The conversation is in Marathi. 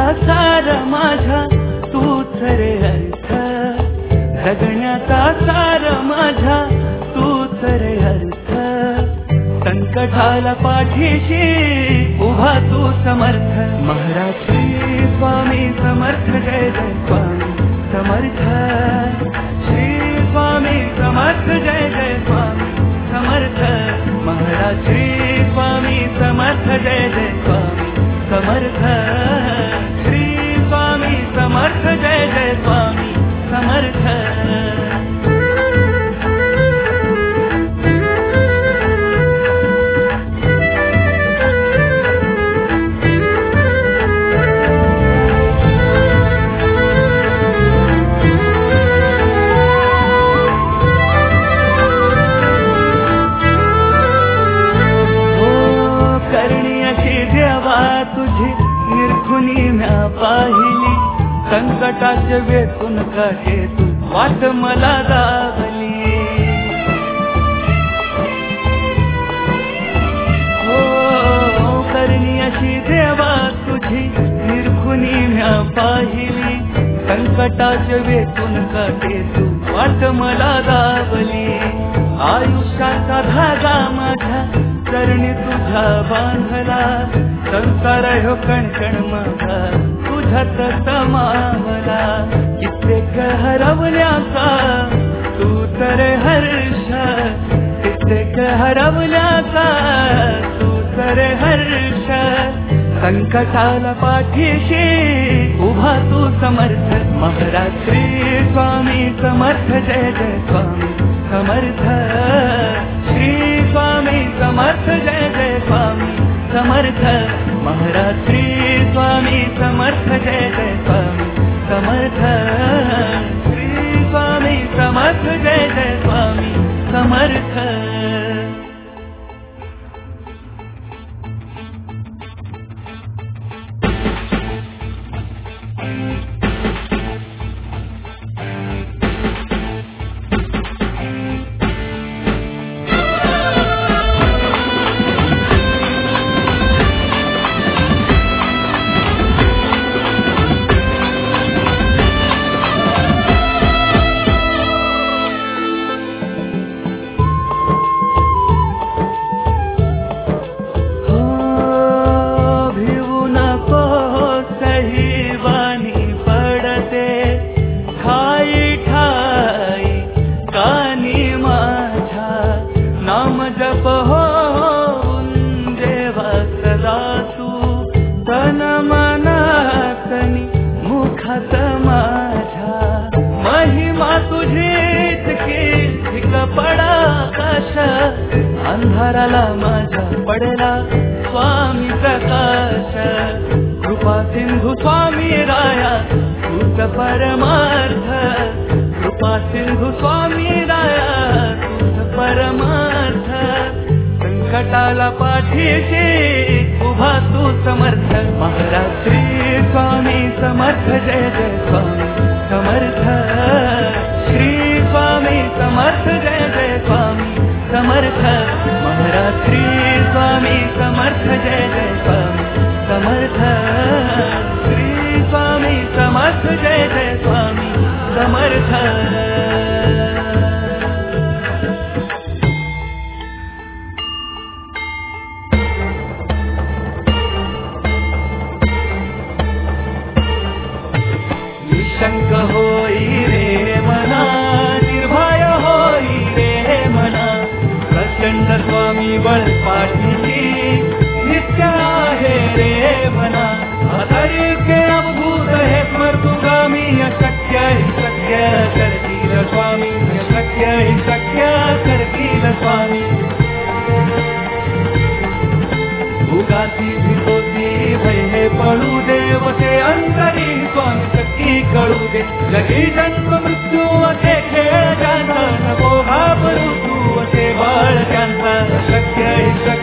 सार माझ्या तूच रे अर्थ, जगण्याचा सार माझ्या तूच रे अर्थ. संकटाला पाठीशी उभा तू समर्थ, महाराज श्री स्वामी समर्थ जय जय स्वामी समर्थ. श्री स्वामी समर्थ जय जय स्वामी समर्थ. महाराज श्री स्वामी समर्थ जय जय स्वामी समर्थ. श्री स्वामी समर्थ जय जय स्वामी समर्थ. तुझी निर्खुनी म्या पाहिली, संकटाच्या वेतून काढे तू वाट मला दावली. हो करणी अशी देवा तुझी निर्खुनी म्या पाहिली, संकटाच्या वेतून काढे तू वाट मला दावली. आयुष्याचा धागा माझ्या चरणी तुझा बांधला, संसार हो कणकण माझा तुझ्यात समावला. कित्येक हरवल्याचा तू तर हर्ष, कित्येक हरवल्याचा तू तर हर्ष. संकटाला पाठीशी उभा तू समर्थ, महाराज श्री स्वामी समर्थ जय जय स्वामी समर्थ. श्री स्वामी समर्थ जय जय स्वामी समर्थ. महाराज श्री स्वामी समर्थ जय जय स्वामी समर्थ. श्री स्वामी समर्थ जय जय स्वामी समर्थ. अंधाराला माझ्या पडला स्वामी प्रकाश. कृपा सिंधू स्वामी राया तूच परमार्थ. कृपा सिंधू स्वामी राया तूच परमार्थ. संकटाला पाठीशी उभा तू समर्थ, महाराज श्री स्वामी समर्थ जय जय स्वामी समर्थ. श्री स्वामी समर्थ जय जय स्वामी समर्थ. महाराज श्री स्वामी समर्थ जय जय स्वामी समर्थ. श्री स्वामी समर्थ जय जय स्वामी समर्थ. निशंक होई रे मना, निर्भय होई रे मना. प्रचंड स्वामी बळ पाठीशी नित्य आहे रे मना. अतर्क्य अवधूत हे स्मर्तुगामी, अशक्य हि शक्य करतील स्वामी. अशक्य हि शक्य करतील स्वामी. भूगाती भितोती भय हे पळू देव ते अंतरी स्वामी शक्ती कळू दे. जगी जन्म मृत्यू असे खेळ ज्यांचा, नको घाबरू तू असे बाळ ज्यांचा. शक्य हि